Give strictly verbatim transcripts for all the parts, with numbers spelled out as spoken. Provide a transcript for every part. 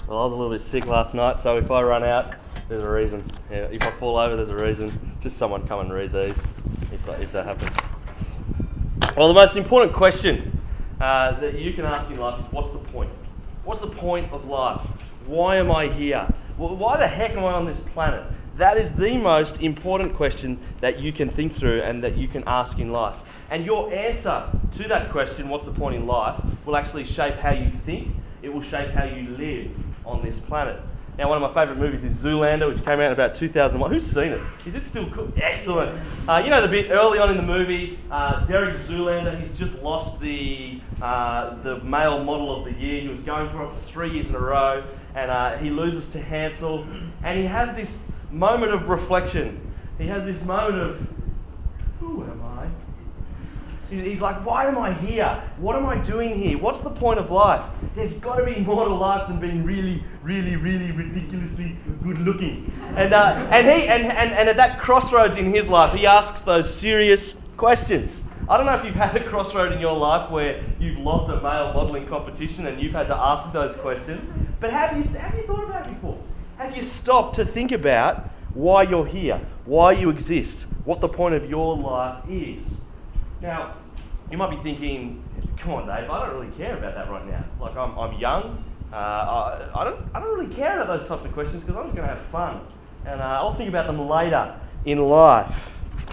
Well, I was a little bit sick last night, so if I run out, there's a reason. Yeah, if I fall over, there's a reason. Just someone come and read these, if, if that happens. Well, the most important question uh, that you can ask in life is, what's the point? What's the point of life? Why am I here? Why the heck am I on this planet? That is the most important question that you can think through and that you can ask in life. And your answer to that question, what's the point in life, will actually shape how you think. It will shape how you live on this planet. Now, one of my favourite movies is Zoolander, which came out in about two thousand one. Who's seen it? Is it still cool? Excellent. Uh, you know the bit early on in the movie, uh, Derek Zoolander, he's just lost the uh, the male model of the year. He was going for it for three years in a row, and uh, he loses to Hansel, and he has this moment of reflection. He has this moment of, who am I? He's like, why am I here? What am I doing here? What's the point of life? There's got to be more to life than being really, really, really ridiculously good looking. And uh, and he and, and, and at that crossroads in his life, he asks those serious questions. I don't know if you've had a crossroad in your life where you've lost a male modelling competition and you've had to ask those questions. But have you have you thought about it before? Have you stopped to think about why you're here, why you exist, what the point of your life is? Now, you might be thinking, come on, Dave, I don't really care about that right now. Like, I'm I'm young, uh, I, I don't I don't really care about those types of questions because I'm just going to have fun. And uh, I'll think about them later in life.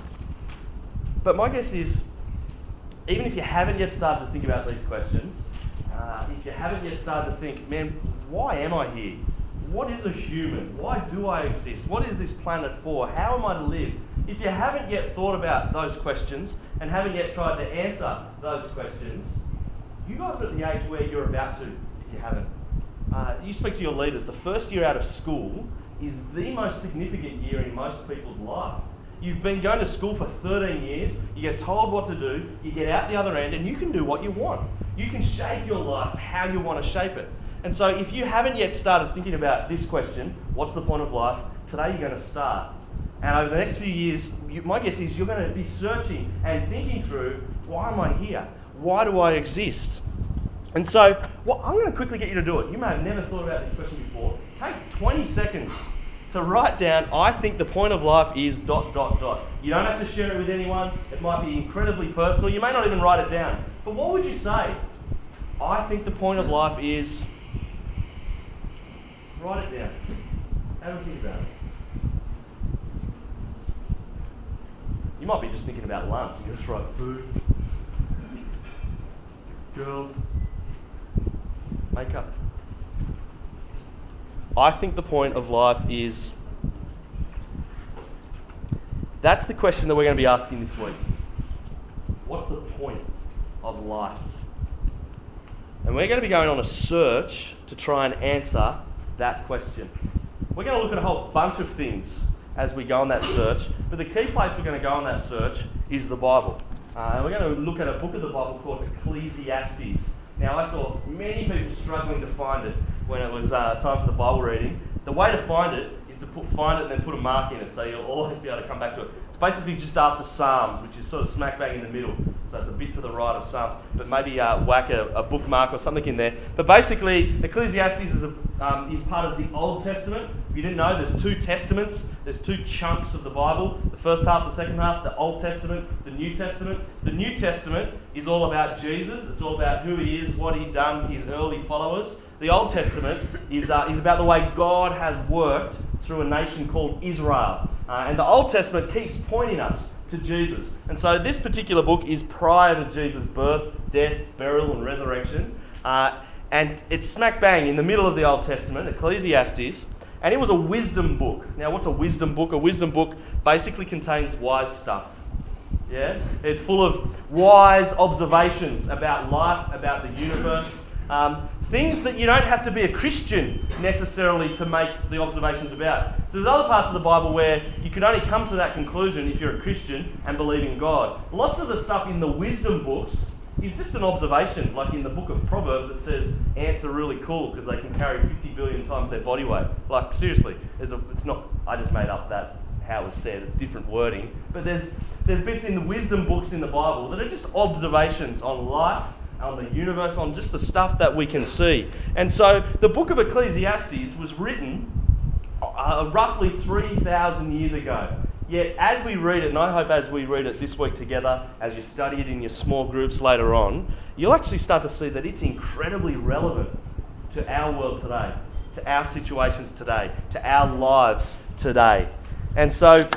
But my guess is, even if you haven't yet started to think about these questions, uh, if you haven't yet started to think, man, why am I here? What is a human? Why do I exist? What is this planet for? How am I to live? If you haven't yet thought about those questions and haven't yet tried to answer those questions, you guys are at the age where you're about to, if you haven't. Uh, you speak to your leaders. The first year out of school is the most significant year in most people's life. You've been going to school for thirteen years, you get told what to do, you get out the other end, and you can do what you want. You can shape your life how you want to shape it. And so if you haven't yet started thinking about this question, what's the point of life, today you're going to start. And over the next few years, you, my guess is you're going to be searching and thinking through, why am I here? Why do I exist? And so well, I'm going to quickly get you to do it. You may have never thought about this question before. Take twenty seconds to write down, I think the point of life is dot, dot, dot. You don't have to share it with anyone. It might be incredibly personal. You may not even write it down. But what would you say? I think the point of life is... Write it down. Have a think about it. You might be just thinking about lunch. You just write food, girls, makeup. I think the point of life is... That's the question that we're going to be asking this week. What's the point of life? And we're going to be going on a search to try and answer that question. We're going to look at a whole bunch of things as we go on that search, but the key place we're going to go on that search is the Bible. Uh, and we're going to look at a book of the Bible called Ecclesiastes. Now, I saw many people struggling to find it when it was uh, time for the Bible reading. The way to find it is to put, find it and then put a mark in it, so you'll always be able to come back to it. It's basically just after Psalms, which is sort of smack bang in the middle. So it's a bit to the right of Psalms, but maybe uh, whack a, a bookmark or something in there. But basically, Ecclesiastes is, a, um, is part of the Old Testament. If you didn't know, there's two testaments. There's two chunks of the Bible. The first half, the second half, the Old Testament, the New Testament. The New Testament is all about Jesus. It's all about who he is, what he'd done, his early followers. The Old Testament is, uh, is about the way God has worked through a nation called Israel. Uh, and the Old Testament keeps pointing us to Jesus. And so this particular book is prior to Jesus' birth, death, burial and resurrection. Uh, and it's smack bang in the middle of the Old Testament, Ecclesiastes. And it was a wisdom book. Now, what's a wisdom book? A wisdom book basically contains wise stuff. Yeah? It's full of wise observations about life, about the universe. Um, things that you don't have to be a Christian necessarily to make the observations about. So there's other parts of the Bible where you could only come to that conclusion if you're a Christian and believe in God. Lots of the stuff in the wisdom books is just an observation. Like in the book of Proverbs, it says ants are really cool because they can carry fifty billion times their body weight. Like seriously, there's a, it's not. I just made up that how it was said. It's different wording, but there's there's bits in the wisdom books in the Bible that are just observations on life, on the universe, on just the stuff that we can see. And so the book of Ecclesiastes was written uh, roughly three thousand years ago. Yet as we read it, and I hope as we read it this week together, as you study it in your small groups later on, you'll actually start to see that it's incredibly relevant to our world today, to our situations today, to our lives today. And so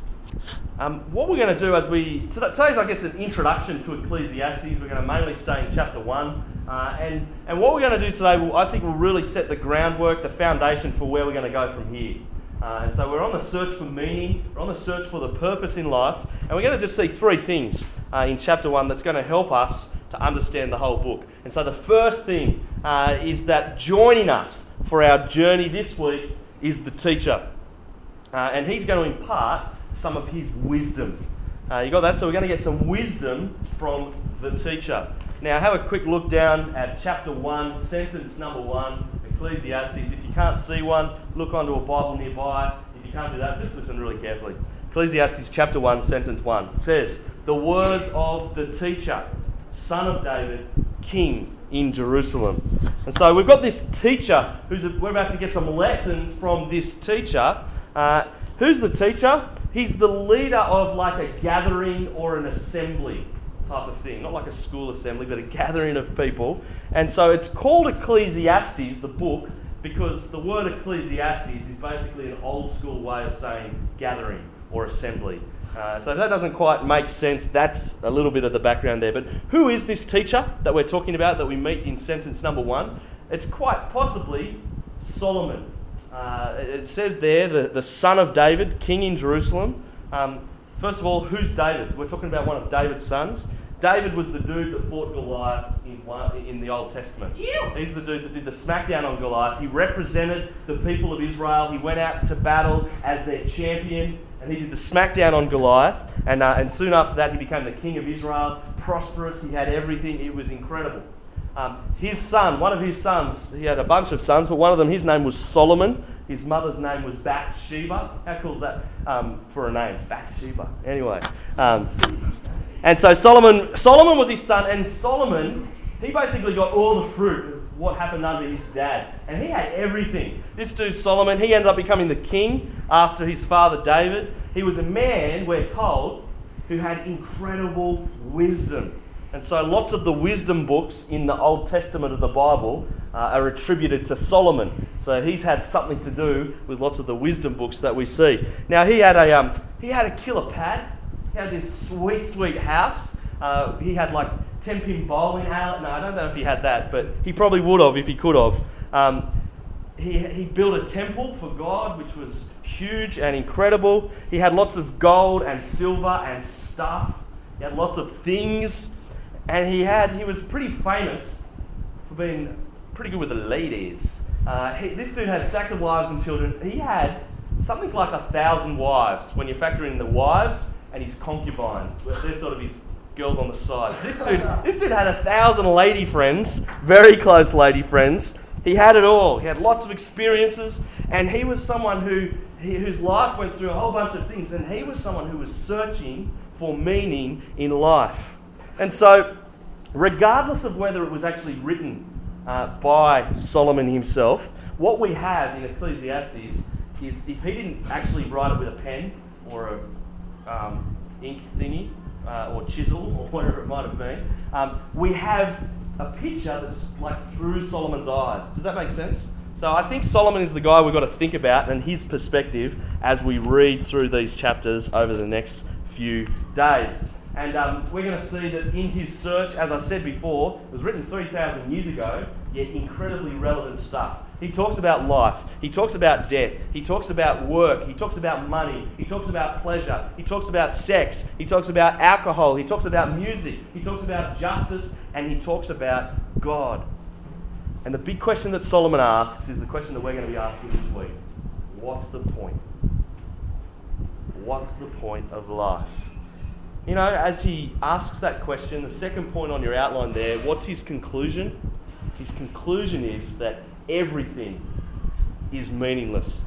um, what we're going to do as we... Today's, I guess, an introduction to Ecclesiastes. We're going to mainly stay in chapter one. Uh, and, and what we're going to do today, will, I think, will really set the groundwork, the foundation for where we're going to go from here. Uh, and so we're on the search for meaning, we're on the search for the purpose in life, and we're going to just see three things uh, in chapter one that's going to help us to understand the whole book. And so the first thing uh, is that joining us for our journey this week is the teacher. Uh, and he's going to impart some of his wisdom. Uh, you got that? So we're going to get some wisdom from the teacher. Now have a quick look down at chapter one, sentence number one, Ecclesiastes. If you can't see one, look onto a Bible nearby. If you can't do that, just listen really carefully. Ecclesiastes chapter one, sentence one. It says, "The words of the teacher, son of David, king in Jerusalem." And so we've got this teacher, who's a, we're about to get some lessons from this teacher. Uh, who's the teacher? He's the leader of like a gathering or an assembly type of thing. Not like a school assembly, but a gathering of people. And so it's called Ecclesiastes, the book, because the word Ecclesiastes is basically an old school way of saying gathering or assembly. Uh, so if that doesn't quite make sense, that's a little bit of the background there. But who is this teacher that we're talking about that we meet in sentence number one? It's quite possibly Solomon. Uh, it says there, the, the son of David, king in Jerusalem. Um, first of all, who's David? We're talking about one of David's sons. David was the dude that fought Goliath in, in the Old Testament. Ew. He's the dude that did the smackdown on Goliath. He represented the people of Israel. He went out to battle as their champion, and he did the smackdown on Goliath. And, uh, and soon after that, he became the king of Israel. Prosperous, he had everything. It was incredible. Um, his son, one of his sons, he had a bunch of sons, but one of them, his name was Solomon. His mother's name was Bathsheba. How cool is that um, for a name? Bathsheba. Anyway. Um, and so Solomon Solomon was his son, and Solomon, he basically got all the fruit of what happened under his dad. And he had everything. This dude Solomon, he ended up becoming the king after his father David. He was a man, we're told, who had incredible wisdom. And so lots of the wisdom books in the Old Testament of the Bible uh, are attributed to Solomon. So he's had something to do with lots of the wisdom books that we see. Now he had a um, he had a killer pad. He had this sweet, sweet house. Uh, he had like ten pin bowling alley. No, I don't know if he had that, but he probably would have if he could have. Um, he he built a temple for God, which was huge and incredible. He had lots of gold and silver and stuff. He had lots of things. And he had he was pretty famous for being pretty good with the ladies. Uh, he, this dude had stacks of wives and children. He had something like a thousand wives when you factor in the wives and his concubines. They're sort of his girls on the side. This dude, this dude had a thousand lady friends, very close lady friends. He had it all. He had lots of experiences, and he was someone who he, whose life went through a whole bunch of things, and he was someone who was searching for meaning in life. And so, regardless of whether it was actually written uh, by Solomon himself, what we have in Ecclesiastes is, if he didn't actually write it with a pen or a um, ink thingy uh, or chisel or whatever it might have been, um, we have a picture that's like through Solomon's eyes. Does that make sense? So I think Solomon is the guy we've got to think about and his perspective as we read through these chapters over the next few days. And um, we're going to see that in his search, as I said before, it was written three thousand years ago, yet incredibly relevant stuff. He talks about life. He talks about death. He talks about work. He talks about money. He talks about pleasure. He talks about sex. He talks about alcohol. He talks about music. He talks about justice. And he talks about God. And the big question that Solomon asks is the question that we're going to be asking this week. What's the point? What's the point of life? You know, as he asks that question, the second point on your outline there, what's his conclusion? His conclusion is that everything is meaningless.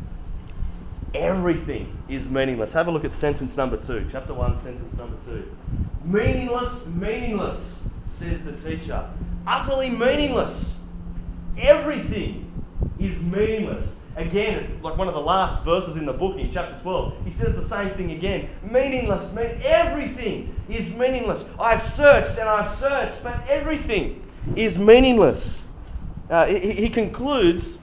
Everything is meaningless. Have a look at sentence number two. Chapter one, sentence number two. Meaningless, meaningless, says the teacher. Utterly meaningless. Everything is meaningless. Again, like one of the last verses in the book in chapter twelve, he says the same thing again. Meaningless, mean everything is meaningless. I've searched and I've searched, but everything is meaningless. Uh, he, he concludes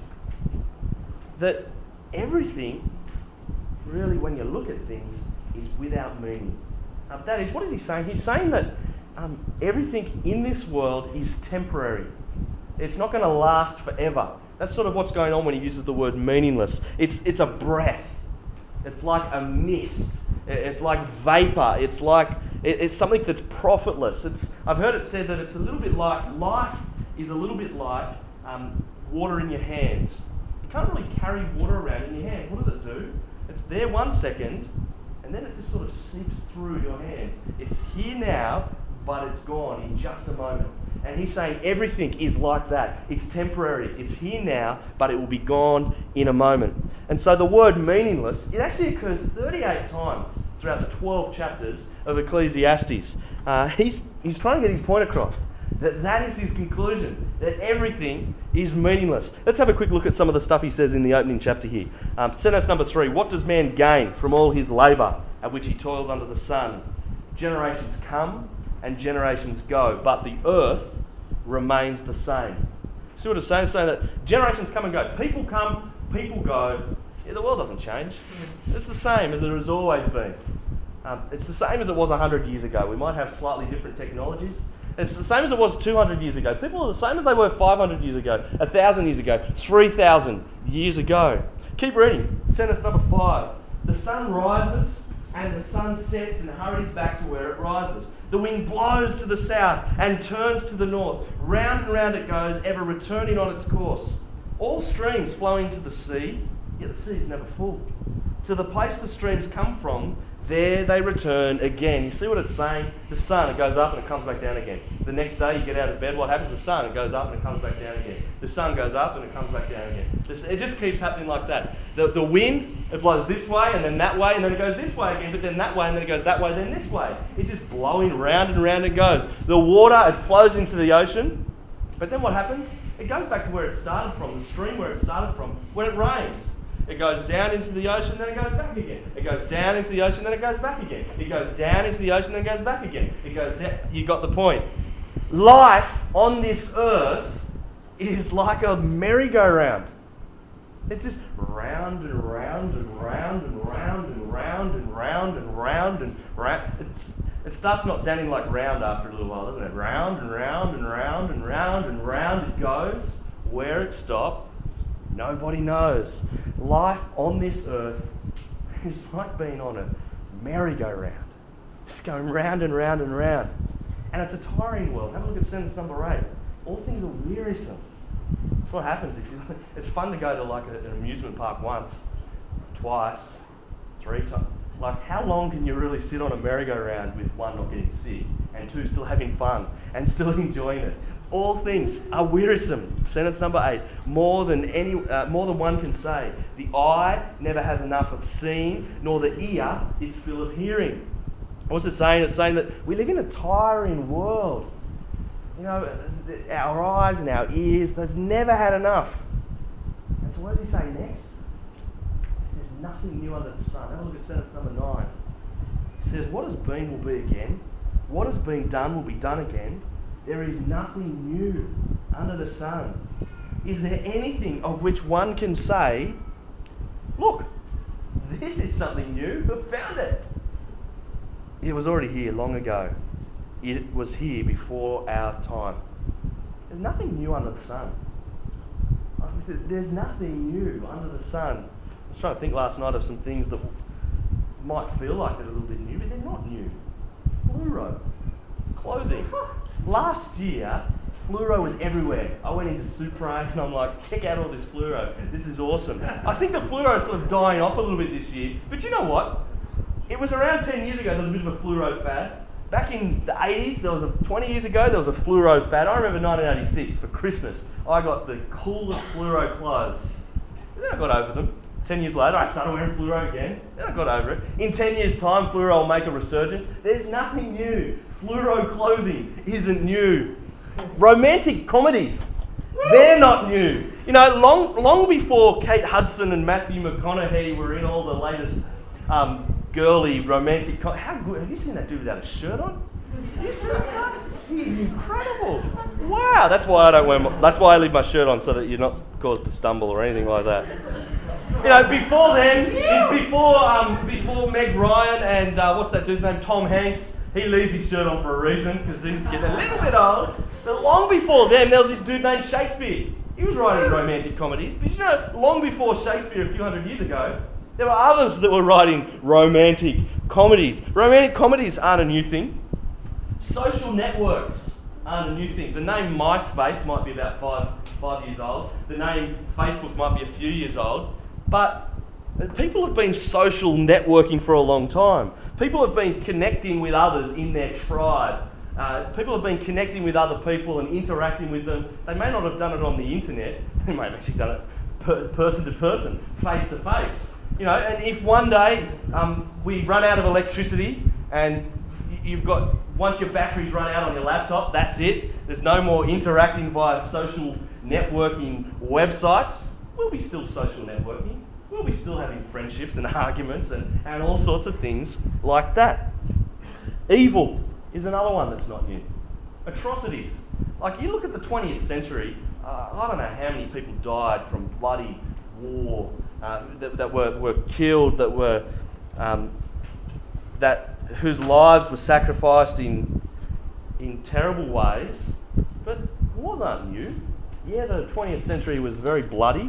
that everything, really, when you look at things, is without meaning. Uh, that is, what is he saying? He's saying that um, everything in this world is temporary. It's not going to last forever. That's sort of what's going on when he uses the word meaningless. It's it's a breath. It's like a mist. It's like vapor. It's like it, it's something that's profitless. It's I've heard it said that it's a little bit like life is a little bit like um, water in your hands. You can't really carry water around in your hand. What does it do? It's there one second, and then it just sort of seeps through your hands. It's here now, but it's gone in just a moment. And he's saying everything is like that. It's temporary. It's here now, but it will be gone in a moment. And so the word meaningless, it actually occurs thirty-eight times throughout the twelve chapters of Ecclesiastes. Uh, he's, he's trying to get his point across. That that is his conclusion. That everything is meaningless. Let's have a quick look at some of the stuff he says in the opening chapter here. Um, sentence number three. What does man gain from all his labour at which he toils under the sun? Generations come and generations go, but the earth remains the same. See what it's saying? It's saying that generations come and go. People come, people go. Yeah, the world doesn't change. It's the same as it has always been. Um, it's the same as it was one hundred years ago. We might have slightly different technologies. It's the same as it was two hundred years ago. People are the same as they were five hundred years ago, one thousand years ago, three thousand years ago. Keep reading. Sentence number five. The sun rises and the sun sets and hurries back to where it rises. The wind blows to the south and turns to the north. Round and round it goes, ever returning on its course. All streams flow into the sea, yet the sea is never full. To the place the streams come from, there they return again. You see what it's saying? The sun, it goes up and it comes back down again. The next day you get out of bed, what happens? The sun, it goes up and it comes back down again. The sun goes up and it comes back down again. This, it just keeps happening like that. The, the wind, it blows this way and then that way and then it goes this way again, but then that way and then it goes that way, then this way. It's just blowing round and round it goes. The water, it flows into the ocean, but then what happens? It goes back to where it started from, the stream where it started from, when it rains. It goes down into the ocean, then it goes back again. It goes down into the ocean, then it goes back again. It goes down into the ocean, then it goes back again. It goes down. You got the point. Life on this earth is like a merry-go-round. It's just round and round and round and round and round and round and round and round. It's, it starts not sounding like round after a little while, doesn't it? Round and round and round and round and round it goes. Where it stops, nobody knows. Life on this earth is like being on a merry-go-round. Just going round and round and round. And it's a tiring world. Have a look at sentence number eight. All things are wearisome. That's what happens. If you, it's fun to go to like a, an amusement park once, twice, three times. Like, how long can you really sit on a merry-go-round with one not getting sick and two still having fun and still enjoying it? All things are wearisome. Sentence number eight. More than any, uh, more than one can say. The eye never has enough of seeing, nor the ear its fill of hearing. What's it saying? It's saying that we live in a tiring world. You know, our eyes and our ears, they've never had enough. And so what does he say next? He says, there's nothing new under the sun. Have a look at sentence number nine. He says, what has been will be again. What has been done will be done again. There is nothing new under the sun. Is there anything of which one can say, look, this is something new, who found it? It was already here long ago. It was here before our time. There's nothing new under the sun. There's nothing new under the sun. I was trying to think last night of some things that might feel like they're a little bit new, but they're not new. Fluoro. Clothing. Last year, fluoro was everywhere. I went into Supra and I'm like, check out all this fluoro. This is awesome. I think the fluoro is sort of dying off a little bit this year. But you know what? It was around ten years ago there was a bit of a fluoro fad. Back in the eighties, there was a twenty years ago, there was a fluoro fad. I remember nineteen eighty-six for Christmas. I got the coolest fluoro clothes. And then I got over them. Ten years later, I started wearing fluoro again. Then I got over it. In ten years' time, fluoro will make a resurgence. There's nothing new. Fluoro clothing isn't new. Romantic comedies, they're not new. You know, long long before Kate Hudson and Matthew McConaughey were in all the latest um, girly romantic... Com- How good? Have you seen that dude without a shirt on? Have you seen that? He's incredible. Wow, that's why I don't wear. My, that's why I leave my shirt on so that you're not caused to stumble or anything like that. You know, before then, before um, before Meg Ryan and uh, what's that dude's name, Tom Hanks, he leaves his shirt on for a reason because he's getting a little bit old. But long before then, there was this dude named Shakespeare. He was writing romantic comedies. But you know, long before Shakespeare, a few hundred years ago, there were others that were writing romantic comedies. Romantic comedies aren't a new thing. Social networks aren't a new thing. The name MySpace might be about five five years old. The name Facebook might be a few years old. But people have been social networking for a long time. People have been connecting with others in their tribe. Uh, people have been connecting with other people and interacting with them. They may not have done it on the internet. They may have actually done it per- person to person, face to face. You know, and if one day um, we run out of electricity and you've got, once your batteries run out on your laptop, that's it. There's no more interacting via social networking websites. We'll be still social networking. We'll be still having friendships and arguments and, and all sorts of things like that. Evil is another one that's not new. Atrocities. Like, you look at the twentieth century, uh, I don't know how many people died from bloody war, uh, that, that were, were killed, that were um, that whose lives were sacrificed in in terrible ways. But wars aren't new. Yeah, the twentieth century was very bloody,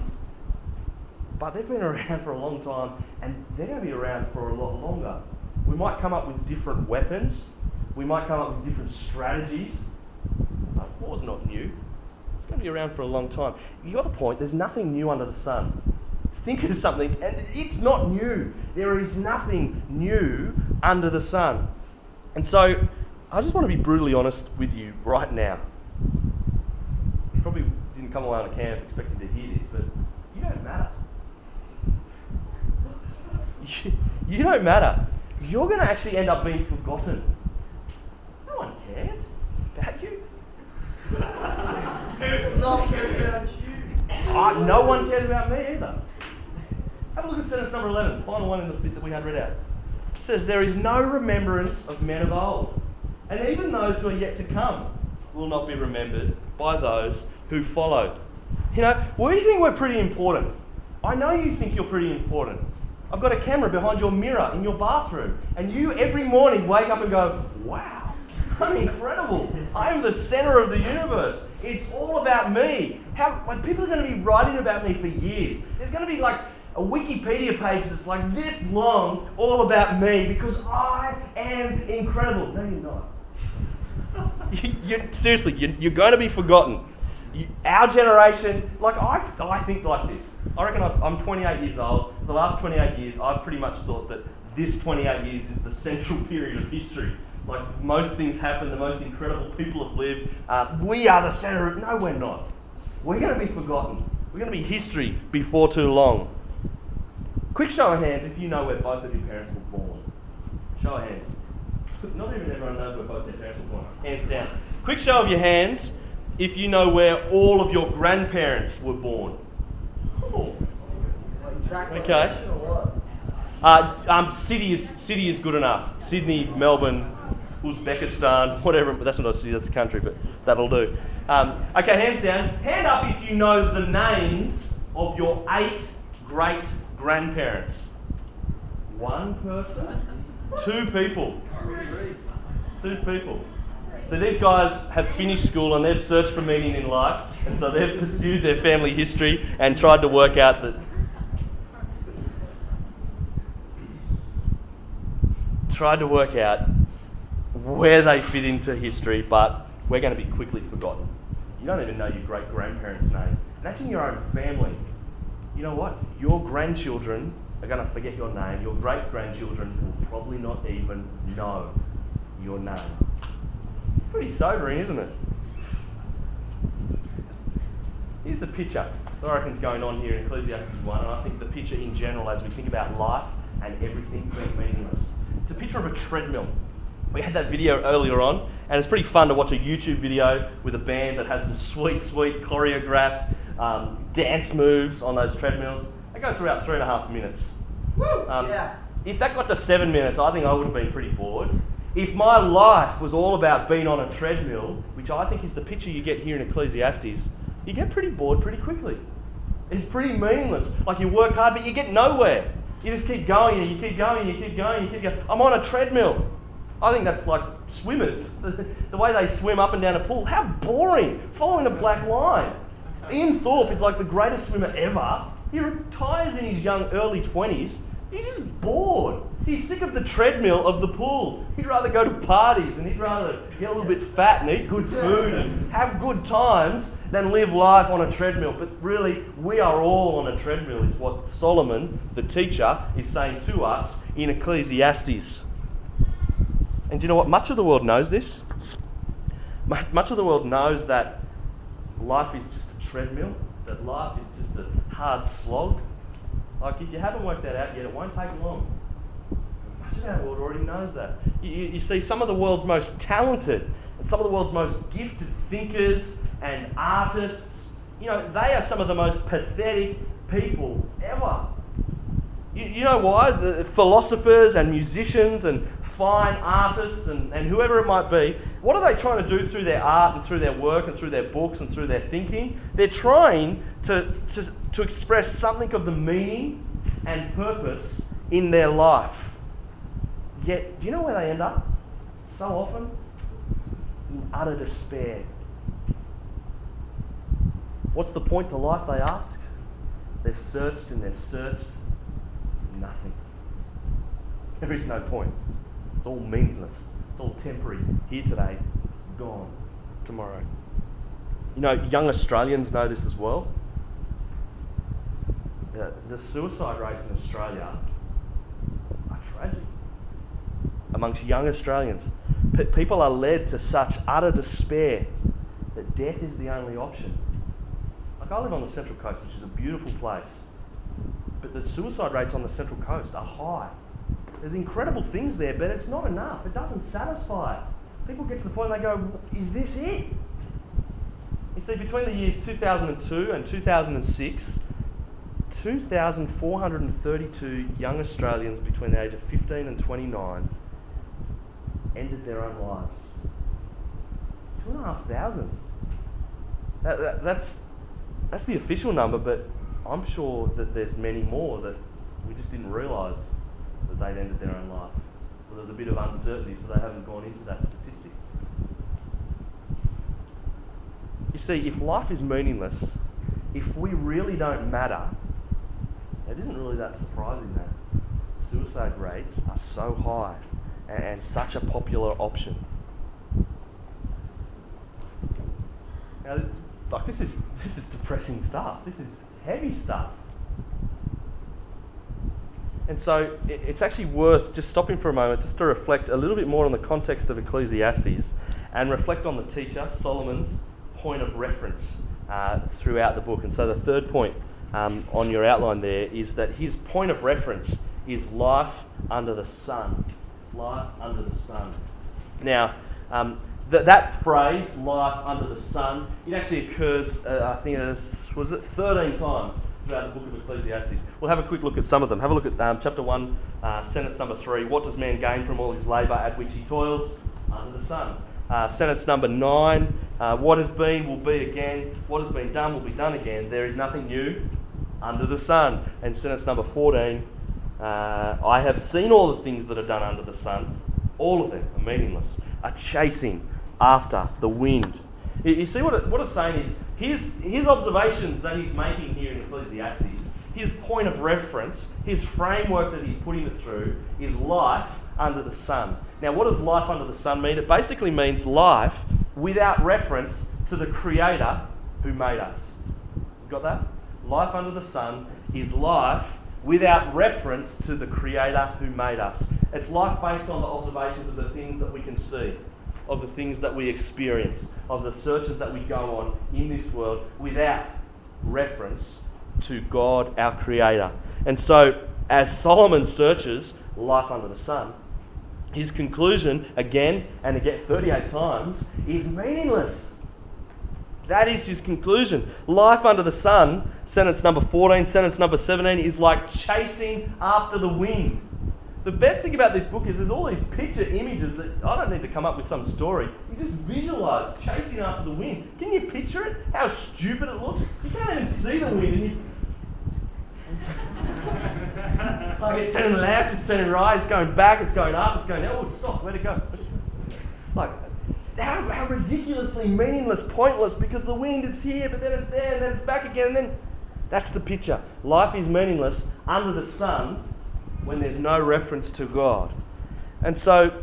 but they've been around for a long time, and they're going to be around for a lot longer. We might come up with different weapons. We might come up with different strategies. But war's not new. It's going to be around for a long time. You got the point. There's nothing new under the sun. Think of something, and it's not new. There is nothing new under the sun. And so, I just want to be brutally honest with you right now. You probably didn't come along to camp expecting to hear this, but you don't matter. You, you don't matter. You're going to actually end up being forgotten. No one cares about you. Not care about you. Uh, no one cares about me either. Have a look at sentence number eleven, final one in the bit that we had read out. It says, there is no remembrance of men of old, and even those who are yet to come will not be remembered by those who follow. You know, we think we're pretty important. I know you think you're pretty important. I've got a camera behind your mirror in your bathroom, and you every morning wake up and go, wow, I'm incredible. I'm the centre of the universe. It's all about me. How, like, people are going to be writing about me for years. There's going to be like a Wikipedia page that's like this long, all about me, because I am incredible. No, you're not. you, you, seriously, you, you're going to be forgotten. You, our generation, like I, I think like this. I reckon I've, I'm twenty-eight years old. The last twenty-eight years, I've pretty much thought that this twenty-eight years is the central period of history. Like, most things happen, the most incredible people have lived. Uh, we are the centre of... No, we're not. We're going to be forgotten. We're going to be history before too long. Quick show of hands if you know where both of your parents were born. Show of hands. Not even everyone knows where both their parents were born. Hands down. Quick show of your hands if you know where all of your grandparents were born. Oh. Okay. Uh, um, city is city is good enough. Sydney, Melbourne, Uzbekistan, whatever. That's not a city, that's a country, but that'll do. Um, okay, hands down. Hand up if you know the names of your eight great grandparents. One person? Two people. Two people. So these guys have finished school and they've searched for meaning in life, and so they've pursued their family history and tried to work out that tried to work out where they fit into history, but we're going to be quickly forgotten. You don't even know your great-grandparents' names. And that's in your own family. You know what? Your grandchildren are going to forget your name. Your great-grandchildren will probably not even know your name. Pretty sobering, isn't it? here's the picture that I reckon is going on here in Ecclesiastes one, and I think the picture in general as we think about life and everything being meaningless. It's a picture of a treadmill. We had that video earlier on, and it's pretty fun to watch a YouTube video with a band that has some sweet, sweet choreographed um, dance moves on those treadmills. That goes for about three and a half minutes. Woo! Um, Yeah. If that got to seven minutes, I think I would have been pretty bored. If my life was all about being on a treadmill, which I think is the picture you get here in Ecclesiastes, you get pretty bored pretty quickly. It's pretty meaningless. Like you work hard, but you get nowhere. You just keep going and you keep going and you keep going and you keep going. I'm on a treadmill. I think that's like swimmers. The way they swim up and down a pool. How boring. Following a black line. Ian Thorpe is like the greatest swimmer ever. He retires in his young early twenties. He's just bored. He's sick of the treadmill of the pool. He'd rather go to parties and he'd rather get a little bit fat and eat good food and have good times than live life on a treadmill. But really, we are all on a treadmill is what Solomon, the teacher, is saying to us in Ecclesiastes. And do you know what? Much of the world knows this. Much of the world knows that life is just a treadmill, that life is just a hard slog. Like, if you haven't worked that out yet, it won't take long. Much of our world already knows that. You, you, you see, some of the world's most talented and some of the world's most gifted thinkers and artists, you know, they are some of the most pathetic people ever. You, you know why? The philosophers and musicians and fine artists and, and whoever it might be, what are they trying to do through their art and through their work and through their books and through their thinking? They're trying to, to, to express something of the meaning and purpose in their life. Yet, do you know where they end up? So often, in utter despair. What's the point to life, they ask? They've searched and they've searched. Nothing. There is no point. It's all meaningless. It's all temporary. Here today, gone tomorrow. You know, young Australians know this as well. The, the suicide rates in Australia are tragic. Amongst young Australians, P- people are led to such utter despair that death is the only option. Like, I live on the Central Coast, which is a beautiful place. But the suicide rates on the Central Coast are high. There's incredible things there, but it's not enough. It doesn't satisfy. People get to the point and they go, is this it? You see, between the years two thousand two and two thousand six, two thousand four hundred thirty-two young Australians between the age of fifteen and twenty-nine ended their own lives. Two and a half thousand. That, that, that's, that's the official number, but I'm sure that there's many more that we just didn't realise that they'd ended their own life. So there's a bit of uncertainty, so they haven't gone into that statistic. You see, if life is meaningless, if we really don't matter, it isn't really that surprising that suicide rates are so high and, and such a popular option. Now, like this is this is depressing stuff. This is heavy stuff. And so it's actually worth just stopping for a moment just to reflect a little bit more on the context of Ecclesiastes and reflect on the teacher, Solomon's point of reference uh, throughout the book. And so the third point um, on your outline there is that his point of reference is life under the sun. Life under the sun. Now, um, th- that phrase, life under the sun, it actually occurs, uh, I think it is, was it thirteen times throughout the book of Ecclesiastes. We'll have a quick look at some of them. Have a look at um, chapter one, uh, sentence number three. What does man gain from all his labour at which he toils? Under the sun. Uh, sentence number nine. Uh, what has been will be again. What has been done will be done again. There is nothing new under the sun. And sentence number fourteen. Uh, I have seen all the things that are done under the sun. All of them are meaningless. Are chasing after the wind. You, you see what it, what it's saying is, his, his observations that he's making here in Ecclesiastes, his point of reference, his framework that he's putting it through, is life under the sun. Now, what does life under the sun mean? It basically means life without reference to the Creator who made us. You got that? Life under the sun is life without reference to the Creator who made us. It's life based on the observations of the things that we can see, of the things that we experience, of the searches that we go on in this world, without reference to God, our Creator. And so, as Solomon searches life under the sun, his conclusion, again and again, thirty-eight times, is meaningless. That is his conclusion. Life under the sun, sentence number fourteen, sentence number seventeen, is like chasing after the wind. The best thing about this book is there's all these picture images that I don't need to come up with some story. You just visualise chasing after the wind. Can you picture it? How stupid it looks? You can't even see the wind. And you... like it's turning left, it's turning right, it's going back, it's going up, it's going down. Oh, it stops. Where'd it go? Like, how, how ridiculously meaningless, pointless, because the wind, it's here, but then it's there, and then it's back again, and then... That's the picture. Life is meaningless under the sun when there's no reference to God. And so,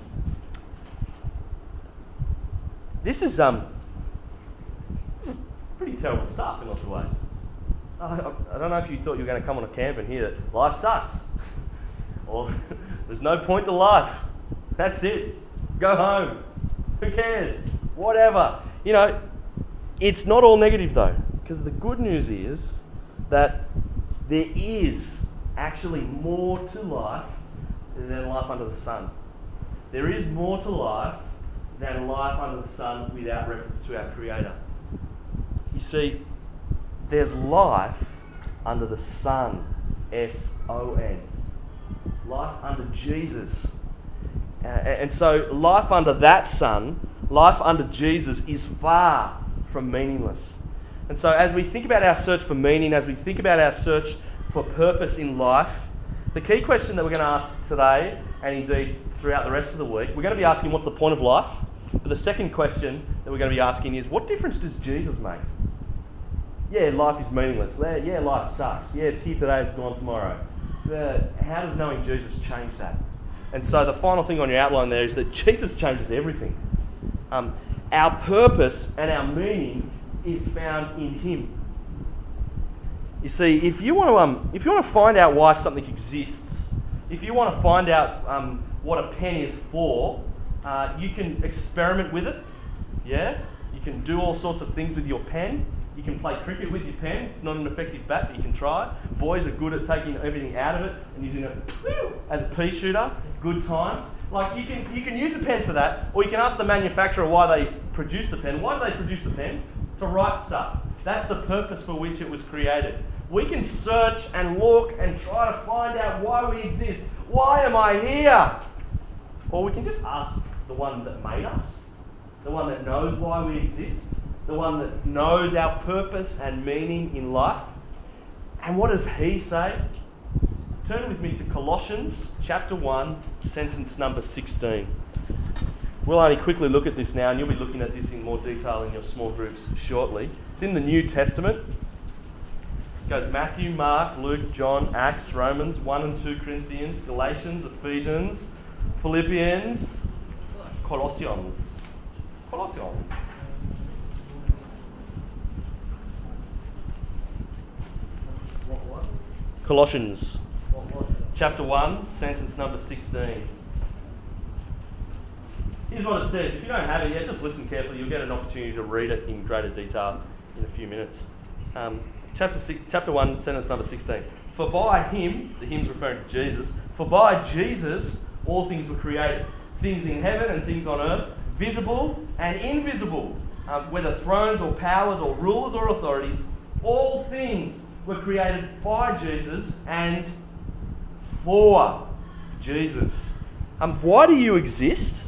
this is um, this is pretty terrible stuff in lots of ways. I, I, I don't know if you thought you were going to come on a camp and hear that life sucks. Or there's no point to life. That's it. Go home. Who cares? Whatever. You know, it's not all negative though, because the good news is that there is actually more to life than life under the sun. There is more to life than life under the sun without reference to our Creator. You see, there's life under the Son, S O N. Life under Jesus. Uh, and so life under that Son, life under Jesus, is far from meaningless. And so as we think about our search for meaning, as we think about our search for purpose in life, the key question that we're going to ask today, and indeed throughout the rest of the week, we're going to be asking what's the point of life. But the second question that we're going to be asking is, what difference does Jesus make? Yeah, life is meaningless. Yeah, life sucks. Yeah, it's here today, it's gone tomorrow. But how does knowing Jesus change that? And so the final thing on your outline there is that Jesus changes everything. Um, our purpose and our meaning is found in Him. You see, if you want to, um, if you want to find out why something exists, if you want to find out um, what a pen is for, uh, you can experiment with it. Yeah, you can do all sorts of things with your pen. You can play cricket with your pen. It's not an effective bat, but you can try. Boys are good at taking everything out of it and using it as a pea shooter. Good times. Like you can, you can use a pen for that, or you can ask the manufacturer why they produce the pen. Why do they produce the pen? To write stuff. That's the purpose for which it was created. We can search and look and try to find out why we exist. Why am I here? Or we can just ask the one that made us, the one that knows why we exist, the one that knows our purpose and meaning in life. And what does He say? Turn with me to Colossians chapter one, sentence number sixteen. We'll only quickly look at this now, and you'll be looking at this in more detail in your small groups shortly. It's in the New Testament. It goes Matthew, Mark, Luke, John, Acts, Romans, one and two Corinthians, Galatians, Ephesians, Philippians, Colossians. Colossians. Colossians chapter one, sentence number sixteen. Here's what it says. If you don't have it yet, just listen carefully. You'll get an opportunity to read it in greater detail in a few minutes. Um, chapter six, chapter one, sentence number sixteen. For by Him, the hymn's referring to Jesus, for by Jesus all things were created, things in heaven and things on earth, visible and invisible, um, whether thrones or powers or rulers or authorities, all things were created by Jesus and for Jesus. Um, why do you exist?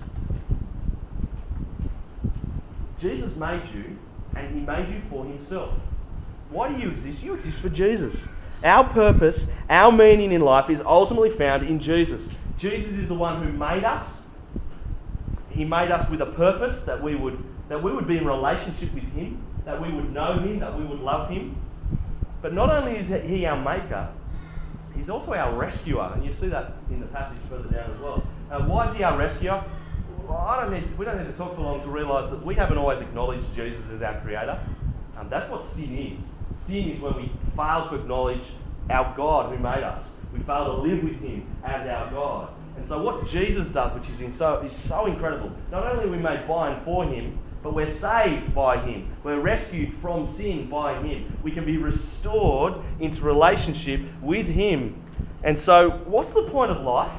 Jesus made you, and He made you for Himself. Why do you exist? You exist for Jesus. Our purpose, our meaning in life is ultimately found in Jesus. Jesus is the one who made us. He made us with a purpose that we would that we would be in relationship with Him, that we would know Him, that we would love Him. But not only is He our maker, He's also our rescuer, and you see that in the passage further down as well. Uh, why is He our rescuer? Well, I don't need, we don't need to talk for long to realise that we haven't always acknowledged Jesus as our Creator. Um, that's what sin is. Sin is when we fail to acknowledge our God who made us. We fail to live with Him as our God. And so what Jesus does, which is, in so, is so incredible, not only are we made by and for Him, but but we're saved by him. We're rescued from sin by him. We can be restored into relationship with him. And so, what's the point of life?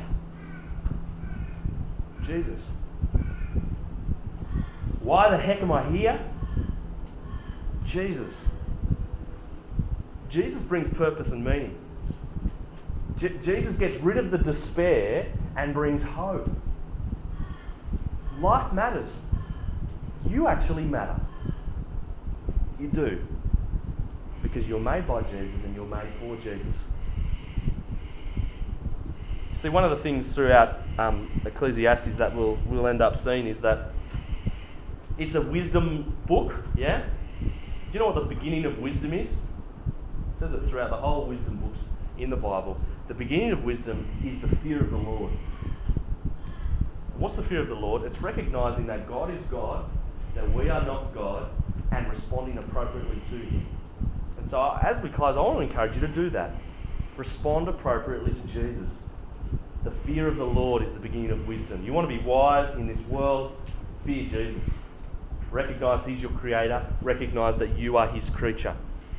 Jesus. Why the heck am I here? Jesus. Jesus brings purpose and meaning. Je- Jesus gets rid of the despair and brings hope. Life matters. You actually matter. You do. Because you're made by Jesus and you're made for Jesus. See, one of the things throughout um, Ecclesiastes that we'll, we'll end up seeing is that it's a wisdom book, yeah? Do you know what the beginning of wisdom is? It says it throughout the whole wisdom books in the Bible. The beginning of wisdom is the fear of the Lord. What's the fear of the Lord? It's recognising that God is God, that we are not God, and responding appropriately to him. And so as we close, I want to encourage you to do that. Respond appropriately to Jesus. The fear of the Lord is the beginning of wisdom. You want to be wise in this world? Fear Jesus. Recognise he's your creator. Recognise that you are his creature.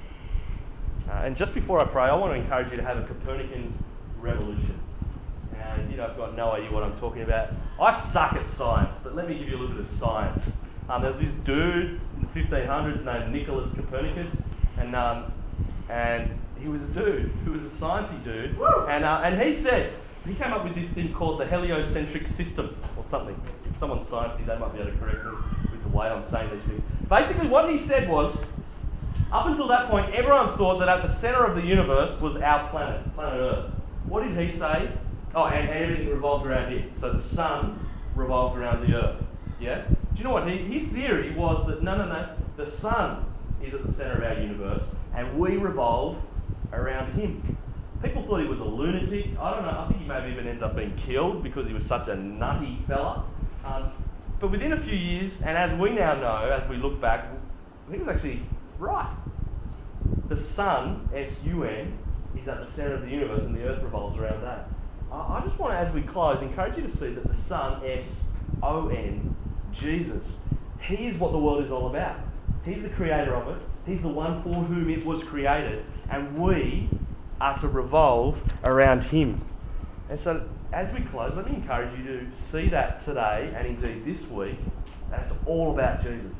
Uh, and just before I pray, I want to encourage you to have a Copernican revolution. And you know, I've got no idea what I'm talking about. I suck at science, but let me give you a little bit of science. Um, there's this dude in the fifteen hundreds named Nicholas Copernicus, and um, and he was a dude who was a sciencey dude, and uh, and he said he came up with this thing called the heliocentric system or something. If someone's sciencey, they might be able to correct me with the way I'm saying these things. Basically, what he said was, up until that point, everyone thought that at the centre of the universe was our planet, planet Earth. What did he say? Oh, and, and everything revolved around it. So the sun revolved around the Earth. Yeah? Do you know what? He, his theory was that no, no, no. The sun is at the centre of our universe, and we revolve around him. People thought he was a lunatic. I don't know. I think he may have even ended up being killed because he was such a nutty fella. Um, but within a few years, and as we now know, as we look back, he was actually right. The sun, S U N, is at the centre of the universe, and the Earth revolves around that. I just want to, as we close, encourage you to see that the Son, S O N, Jesus, he is what the world is all about. He's the creator of it. He's the one for whom it was created. And we are to revolve around him. And so, as we close, let me encourage you to see that today, and indeed this week, that it's all about Jesus.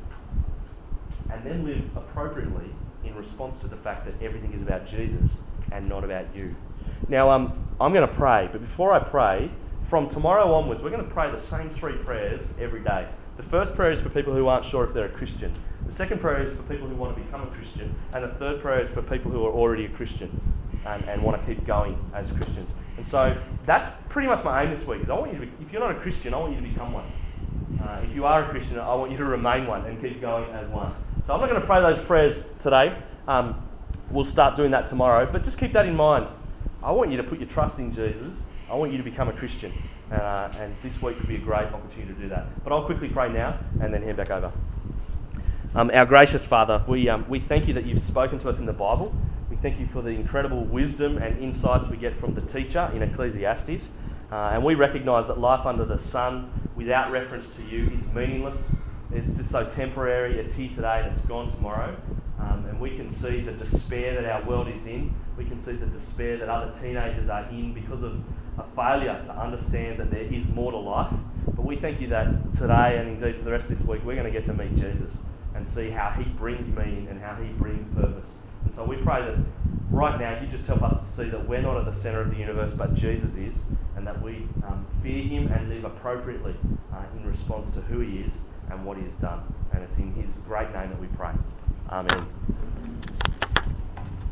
And then live appropriately in response to the fact that everything is about Jesus and not about you. Now, um, I'm going to pray, but before I pray, from tomorrow onwards, we're going to pray the same three prayers every day. The first prayer is for people who aren't sure if they're a Christian. The second prayer is for people who want to become a Christian. And the third prayer is for people who are already a Christian and, and want to keep going as Christians. And so that's pretty much my aim this week. Is I want you to be, if you're not a Christian, I want you to become one. Uh, if you are a Christian, I want you to remain one and keep going as one. So I'm not going to pray those prayers today. Um, we'll start doing that tomorrow. But just keep that in mind. I want you to put your trust in Jesus. I want you to become a Christian. Uh, and this week would be a great opportunity to do that. But I'll quickly pray now and then hand back over. Um, our gracious Father, we um, we thank you that you've spoken to us in the Bible. We thank you for the incredible wisdom and insights we get from the teacher in Ecclesiastes. Uh, and we recognise that life under the sun, without reference to you, is meaningless. It's just so temporary. It's here today and it's gone tomorrow. Um, and we can see the despair that our world is in. We can see the despair that other teenagers are in because of a failure to understand that there is more to life. But we thank you that today and indeed for the rest of this week, we're going to get to meet Jesus and see how he brings meaning and how he brings purpose. And so we pray that right now you just help us to see that we're not at the centre of the universe, but Jesus is, and that we um, fear him and live appropriately uh, in response to who he is and what he has done. And it's in his great name that we pray. Amen.